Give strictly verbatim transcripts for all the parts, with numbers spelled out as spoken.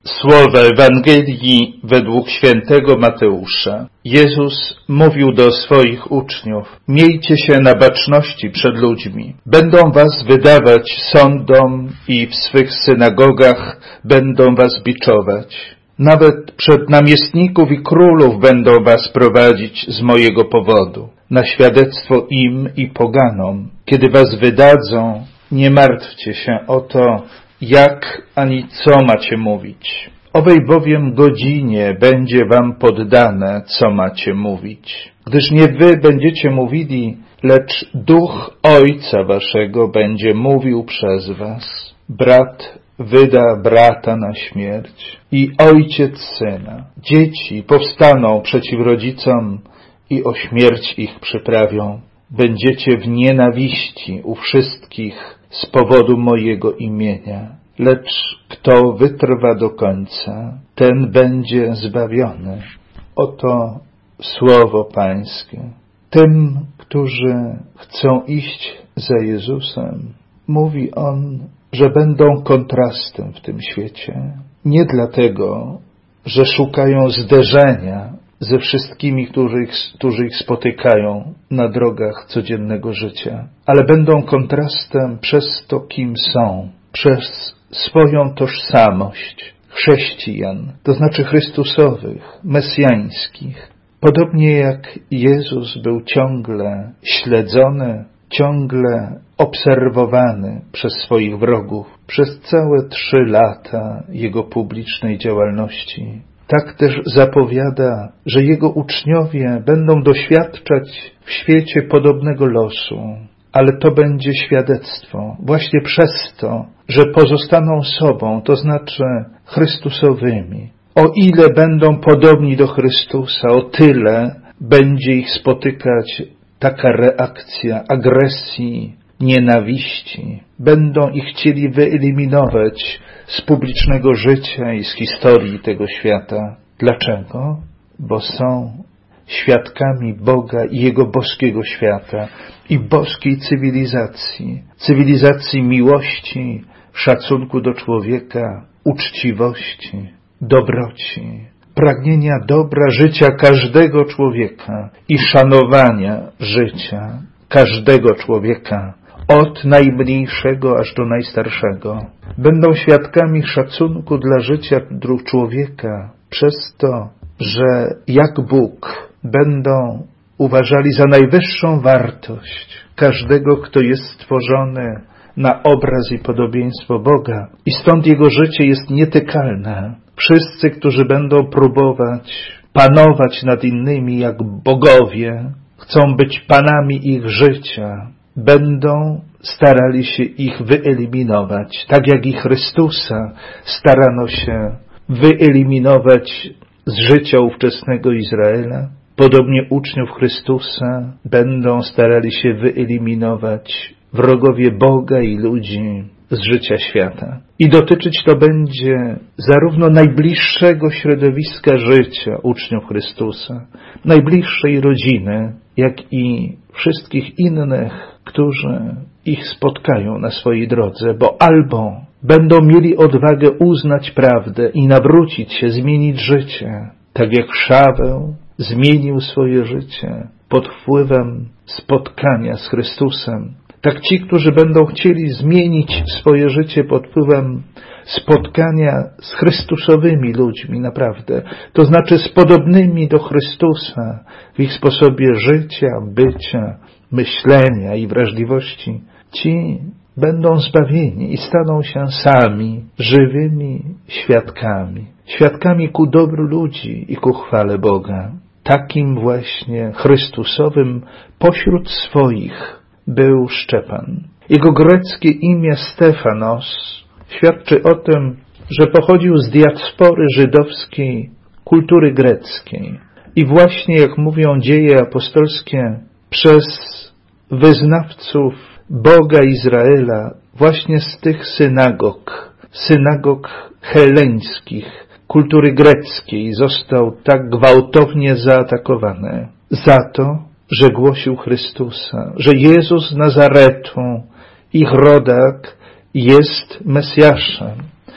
Słowa Ewangelii według świętego Mateusza. Jezus mówił do swoich uczniów: miejcie się na baczności przed ludźmi. Będą was wydawać sądom i w swych synagogach będą was biczować. Nawet przed namiestników i królów będą was prowadzić z mojego powodu, na świadectwo im i poganom. Kiedy was wydadzą, nie martwcie się o to, jak ani co macie mówić. Owej bowiem godzinie będzie wam poddane, co macie mówić. Gdyż nie wy będziecie mówili, lecz Duch Ojca waszego będzie mówił przez was. Brat wyda brata na śmierć i ojciec syna. Dzieci powstaną przeciw rodzicom i o śmierć ich przyprawią. Będziecie w nienawiści u wszystkich z powodu mojego imienia. Lecz kto wytrwa do końca, ten będzie zbawiony. Oto słowo Pańskie. Tym, którzy chcą iść za Jezusem, mówi On, że będą kontrastem w tym świecie. Nie dlatego, że szukają zderzenia ze wszystkimi, którzy ich, którzy ich spotykają na drogach codziennego życia, ale będą kontrastem przez to, kim są, przez swoją tożsamość chrześcijan, to znaczy Chrystusowych, mesjańskich. Podobnie jak Jezus był ciągle śledzony, ciągle obserwowany przez swoich wrogów przez całe trzy lata Jego publicznej działalności, tak też zapowiada, że Jego uczniowie będą doświadczać w świecie podobnego losu, ale to będzie świadectwo właśnie przez to, że pozostaną sobą, to znaczy Chrystusowymi. O ile będą podobni do Chrystusa, o tyle będzie ich spotykać taka reakcja agresji, nienawiści. Będą ich chcieli wyeliminować z publicznego życia i z historii tego świata. Dlaczego? Bo są świadkami Boga i Jego boskiego świata i boskiej cywilizacji. Cywilizacji miłości, szacunku do człowieka, uczciwości, dobroci, pragnienia dobra życia każdego człowieka i szanowania życia każdego człowieka, od najmniejszego aż do najstarszego. Będą świadkami szacunku dla życia drugiego człowieka przez to, że jak Bóg będą uważali za najwyższą wartość każdego, kto jest stworzony na obraz i podobieństwo Boga. I stąd jego życie jest nietykalne. Wszyscy, którzy będą próbować panować nad innymi jak bogowie, chcą być panami ich życia, będą starali się ich wyeliminować, tak jak i Chrystusa starano się wyeliminować z życia ówczesnego Izraela. Podobnie uczniów Chrystusa będą starali się wyeliminować wrogowie Boga i ludzi z życia świata. I dotyczyć to będzie zarówno najbliższego środowiska życia uczniów Chrystusa, najbliższej rodziny, jak i wszystkich innych, którzy ich spotkają na swojej drodze, bo albo będą mieli odwagę uznać prawdę i nawrócić się, zmienić życie, tak jak Szaweł zmienił swoje życie pod wpływem spotkania z Chrystusem. Tak ci, którzy będą chcieli zmienić swoje życie pod wpływem spotkania z Chrystusowymi ludźmi, naprawdę, to znaczy z podobnymi do Chrystusa w ich sposobie życia, bycia, myślenia i wrażliwości, ci będą zbawieni i staną się sami żywymi świadkami. Świadkami ku dobru ludzi i ku chwale Boga. Takim właśnie Chrystusowym pośród swoich był Szczepan. Jego greckie imię Stefanos świadczy o tym, że pochodził z diaspory żydowskiej, kultury greckiej. I właśnie, jak mówią dzieje apostolskie, przez wyznawców Boga Izraela, właśnie z tych synagog, synagog heleńskich, kultury greckiej, został tak gwałtownie zaatakowany za to, że głosił Chrystusa, że Jezus z Nazaretu, ich rodak, jest Mesjaszem.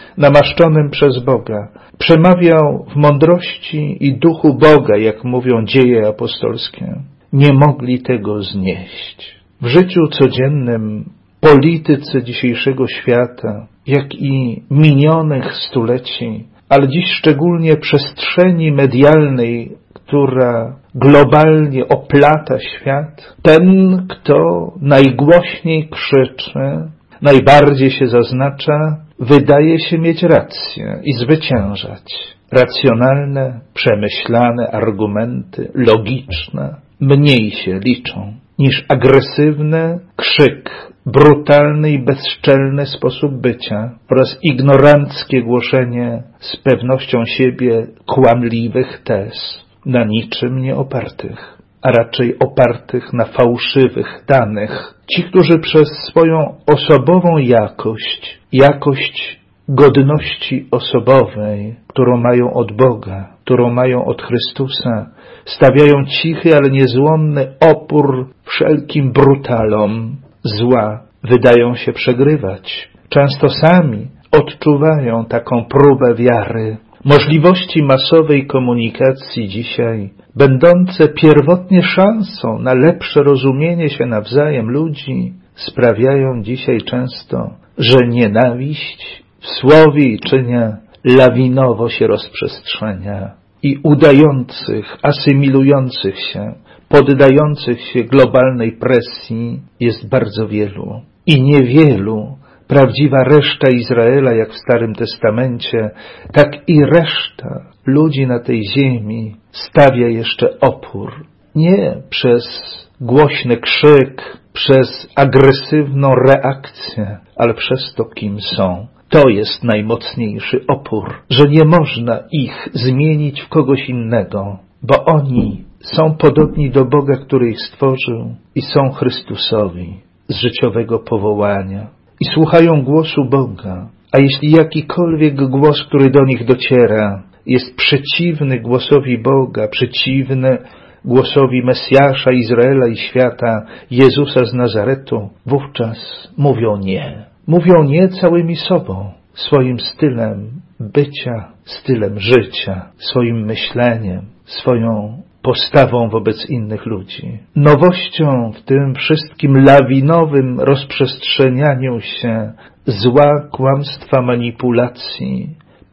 namaszczonym przez Boga. Przemawiał w mądrości i duchu Boga, jak mówią dzieje apostolskie. Nie mogli tego znieść. W życiu codziennym, polityce dzisiejszego świata, jak i minionych stuleci, ale dziś szczególnie przestrzeni medialnej, która globalnie oplata świat, ten, kto najgłośniej krzyczy, najbardziej się zaznacza, wydaje się mieć rację i zwyciężać. Racjonalne, przemyślane argumenty, logiczne, mniej się liczą niż agresywny krzyk, brutalny i bezczelny sposób bycia oraz ignoranckie głoszenie z pewnością siebie kłamliwych tez, na niczym nie opartych, a raczej opartych na fałszywych danych. Ci, którzy przez swoją osobową jakość, jakość godności osobowej, którą mają od Boga, którą mają od Chrystusa, stawiają cichy, ale niezłomny opór wszelkim brutalom zła, wydają się przegrywać. Często sami odczuwają taką próbę wiary. Możliwości masowej komunikacji dzisiaj, będące pierwotnie szansą na lepsze rozumienie się nawzajem ludzi, sprawiają dzisiaj często, że nienawiść w słowie i czynie lawinowo się rozprzestrzenia i udających, asymilujących się, poddających się globalnej presji jest bardzo wielu. I niewielu, prawdziwa reszta Izraela, jak w Starym Testamencie, tak i reszta ludzi na tej ziemi stawia jeszcze opór. Nie przez głośny krzyk, przez agresywną reakcję, ale przez to, kim są. To jest najmocniejszy opór, że nie można ich zmienić w kogoś innego, bo oni są podobni do Boga, który ich stworzył i są Chrystusowi z życiowego powołania i słuchają głosu Boga. A jeśli jakikolwiek głos, który do nich dociera, jest przeciwny głosowi Boga, przeciwny głosowi Mesjasza, Izraela i świata, Jezusa z Nazaretu, wówczas mówią nie. Mówią nie całymi sobą, swoim stylem bycia, stylem życia, swoim myśleniem, swoją postawą wobec innych ludzi. Nowością w tym wszystkim lawinowym rozprzestrzenianiu się zła, kłamstwa, manipulacji,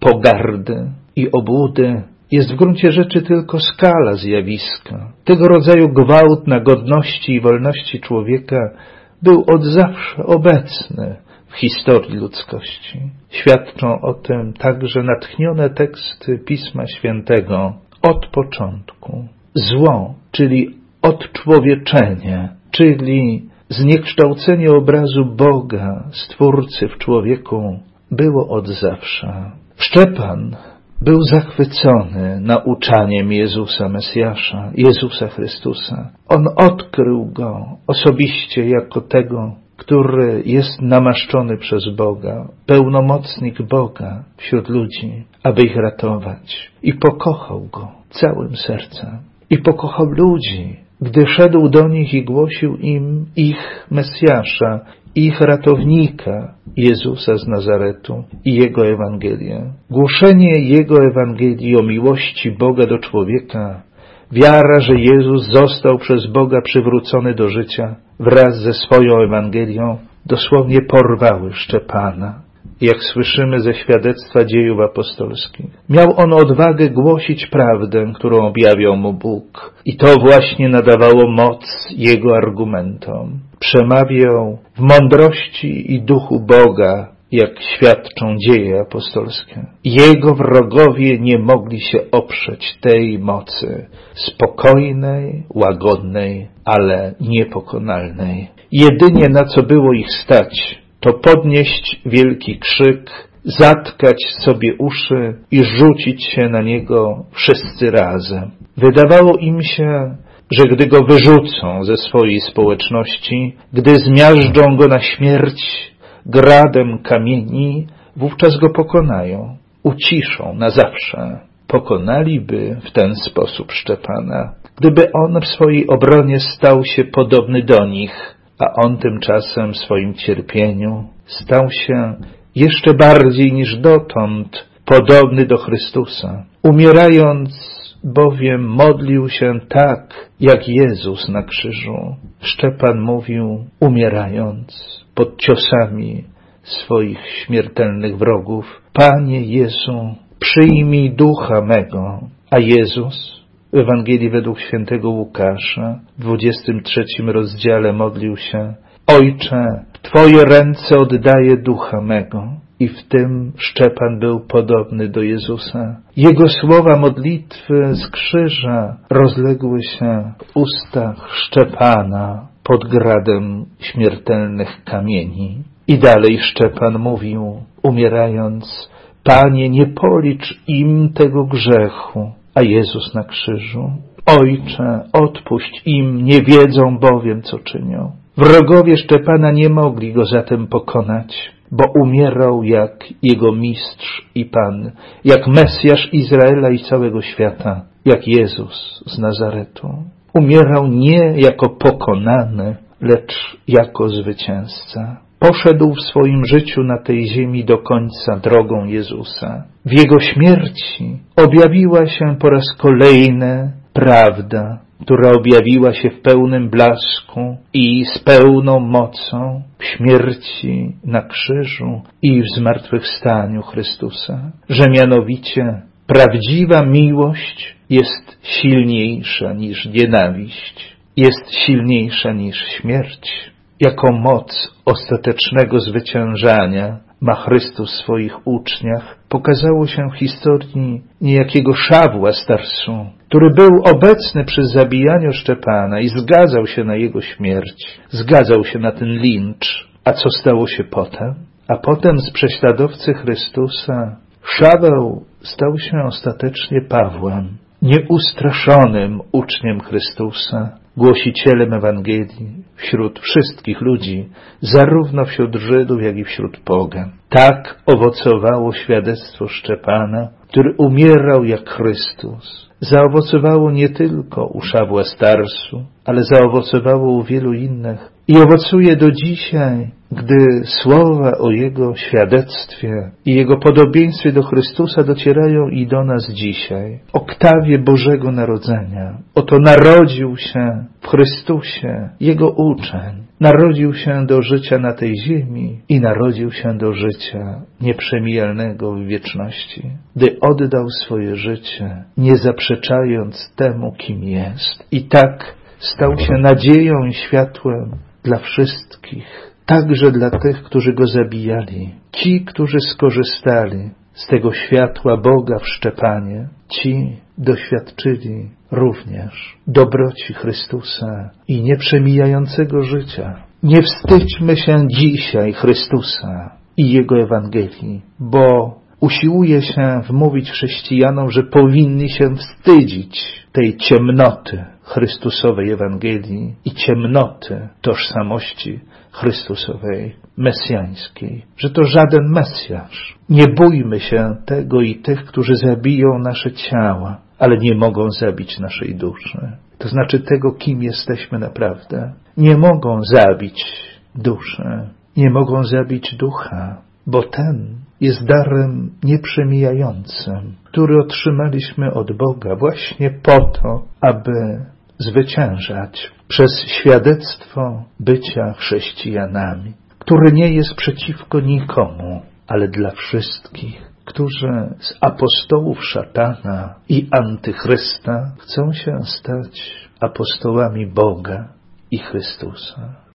pogardy i obłudy jest w gruncie rzeczy tylko skala zjawiska. Tego rodzaju gwałt na godności i wolności człowieka był od zawsze obecny w historii ludzkości. Świadczą o tym także natchnione teksty Pisma Świętego od początku. Zło, czyli odczłowieczenie, czyli zniekształcenie obrazu Boga, Stwórcy w człowieku, było od zawsze. Szczepan był zachwycony nauczaniem Jezusa Mesjasza, Jezusa Chrystusa. On odkrył Go osobiście jako tego, który jest namaszczony przez Boga, pełnomocnik Boga wśród ludzi, aby ich ratować. I pokochał Go całym sercem. I pokochał ludzi, gdy szedł do nich i głosił im ich Mesjasza, ich ratownika, Jezusa z Nazaretu i Jego Ewangelię. Głoszenie Jego Ewangelii o miłości Boga do człowieka, wiara, że Jezus został przez Boga przywrócony do życia wraz ze swoją Ewangelią, dosłownie porwały Szczepana. Jak słyszymy ze świadectwa dziejów apostolskich. Miał on odwagę głosić prawdę, którą objawiał mu Bóg. I to właśnie nadawało moc jego argumentom. Przemawiał w mądrości i duchu Boga, jak świadczą dzieje apostolskie. Jego wrogowie nie mogli się oprzeć tej mocy spokojnej, łagodnej, ale niepokonalnej. Jedynie na co było ich stać, to podnieść wielki krzyk, zatkać sobie uszy i rzucić się na niego wszyscy razem. Wydawało im się, że gdy go wyrzucą ze swojej społeczności, gdy zmiażdżą go na śmierć gradem kamieni, wówczas go pokonają, uciszą na zawsze. Pokonaliby w ten sposób Szczepana, gdyby on w swojej obronie stał się podobny do nich, a on tymczasem w swoim cierpieniu stał się jeszcze bardziej niż dotąd podobny do Chrystusa. Umierając bowiem modlił się tak, jak Jezus na krzyżu. Szczepan mówił, umierając pod ciosami swoich śmiertelnych wrogów: Panie Jezu, przyjmij ducha mego. A Jezus w Ewangelii według świętego Łukasza w dwudziestym trzecim rozdziale modlił się: Ojcze, w Twoje ręce oddaję ducha mego. I w tym Szczepan był podobny do Jezusa. Jego słowa modlitwy z krzyża rozległy się w ustach Szczepana pod gradem śmiertelnych kamieni. I dalej Szczepan mówił, umierając: Panie, nie policz im tego grzechu. A Jezus na krzyżu: Ojcze, odpuść im, nie wiedzą bowiem, co czynią. Wrogowie Szczepana nie mogli go zatem pokonać, bo umierał jak jego mistrz i Pan, jak Mesjasz Izraela i całego świata, jak Jezus z Nazaretu. Umierał nie jako pokonany, lecz jako zwycięzca. Poszedł w swoim życiu na tej ziemi do końca drogą Jezusa. W Jego śmierci objawiła się po raz kolejny prawda, która objawiła się w pełnym blasku i z pełną mocą w śmierci na krzyżu i w zmartwychwstaniu Chrystusa, że mianowicie prawdziwa miłość jest silniejsza niż nienawiść, jest silniejsza niż śmierć. Jaką moc ostatecznego zwyciężania ma Chrystus w swoich uczniach, pokazało się w historii niejakiego Szawła z Tarsu, który był obecny przy zabijaniu Szczepana i zgadzał się na jego śmierć, zgadzał się na ten lincz. A co stało się potem? A potem z prześladowcy Chrystusa Szaweł stał się ostatecznie Pawłem, nieustraszonym uczniem Chrystusa, głosicielem Ewangelii wśród wszystkich ludzi, zarówno wśród Żydów, jak i wśród pogan. Tak owocowało świadectwo Szczepana, który umierał jak Chrystus. Zaowocowało nie tylko u Szawła z Tarsu, ale zaowocowało u wielu innych i owocuje do dzisiaj, gdy słowa o Jego świadectwie i Jego podobieństwie do Chrystusa docierają i do nas dzisiaj. Oktawie Bożego Narodzenia. Oto narodził się w Chrystusie Jego uczeń. Narodził się do życia na tej ziemi i narodził się do życia nieprzemijalnego w wieczności, gdy oddał swoje życie, nie zaprzeczając temu, kim jest. I tak stał się nadzieją i światłem dla wszystkich, także dla tych, którzy Go zabijali. Ci, którzy skorzystali z tego światła Boga w Szczepanie, ci doświadczyli również dobroci Chrystusa i nieprzemijającego życia. Nie wstydźmy się dzisiaj Chrystusa i Jego Ewangelii, bo usiłuje się wmówić chrześcijanom, że powinni się wstydzić tej ciemnoty Chrystusowej Ewangelii i ciemnoty tożsamości Chrystusowej, mesjańskiej, że to żaden Mesjasz. Nie bójmy się tego i tych, którzy zabiją nasze ciała, ale nie mogą zabić naszej duszy. To znaczy tego, kim jesteśmy naprawdę. Nie mogą zabić duszy, nie mogą zabić ducha, bo ten jest darem nieprzemijającym, który otrzymaliśmy od Boga właśnie po to, aby zwyciężać przez świadectwo bycia chrześcijanami, które nie jest przeciwko nikomu, ale dla wszystkich, którzy z apostołów szatana i antychrysta chcą się stać apostołami Boga i Chrystusa.